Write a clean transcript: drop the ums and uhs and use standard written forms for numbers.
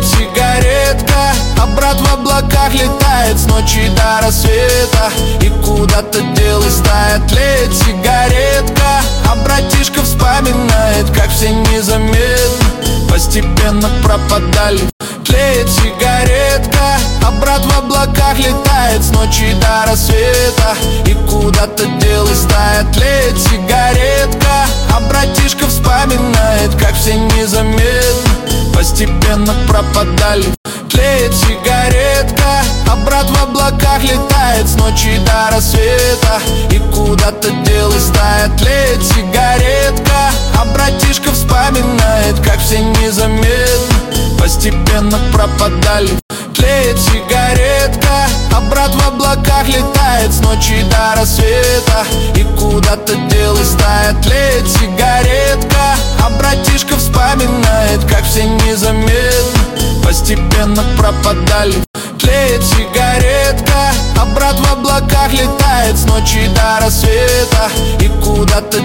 тлеет сигаретка, а брат в облаках летает с ночи до рассвета. И куда-то делась тает, тлеет сигаретка, а братишка вспоминает, как все незаметно постепенно пропадали. Тлеет сигаретка, а брат в облаках летает с ночи до рассвета. И куда-то делась тает, тлеет сигаретка, а братишка вспоминает, как все незаметно постепенно пропадали. Тлеет сигаретка, а брат в облаках летает с ночи до рассвета. И куда-то делась тает, тлеет сигаретка, а братишка вспоминает, как все незаметно постепенно пропадали. Тлеет сигаретка, а брат в облаках летает с ночи до рассвета. И куда-то делась тает, тлеет сигаретка, а братишка вспоминает, как все незаметно постепенно пропадали. Тлеет сигаретка, а брат в облаках летает с ночи до рассвета. И куда-то